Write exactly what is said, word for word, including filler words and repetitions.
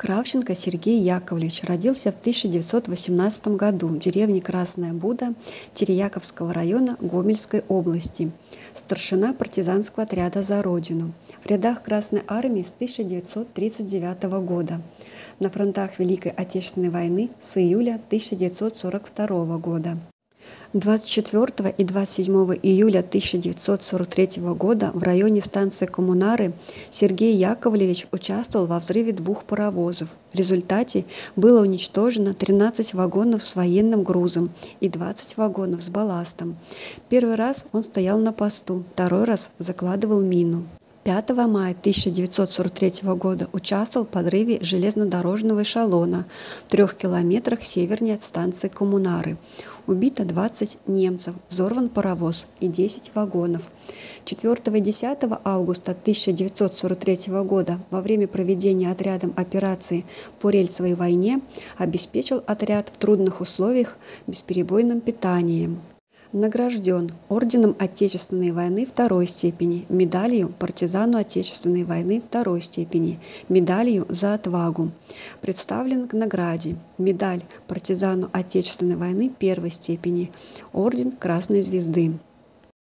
Кравченко Сергей Яковлевич родился в тысяча девятьсот восемнадцатом году в деревне Красная Буда Тереяковского района Гомельской области. Старшина партизанского отряда «За Родину». В рядах Красной Армии с тысяча девятьсот тридцать девятого года. На фронтах Великой Отечественной войны с июля тысяча девятьсот сорок второго года. двадцать четвёртого и двадцать седьмого июля тысяча девятьсот сорок третьего года в районе станции Коммунары Сергей Яковлевич участвовал во взрыве двух паровозов. В результате было уничтожено тринадцать вагонов с военным грузом и двадцать вагонов с балластом. Первый раз он стоял на посту, второй раз закладывал мину. пятого мая тысяча девятьсот сорок третьего года участвовал в подрыве железнодорожного эшелона в трех километрах севернее от станции Коммунары. Убито двадцать немцев, взорван паровоз и десять вагонов. четвёртого и десятого августа тысяча девятьсот сорок третьего года во время проведения отрядом операции по рельсовой войне обеспечил отряд в трудных условиях бесперебойным питанием. Награжден орденом Отечественной войны второй степени, медалью партизану Отечественной войны второй степени, медалью за отвагу. Представлен к награде: медаль партизану Отечественной войны первой степени, орден Красной Звезды.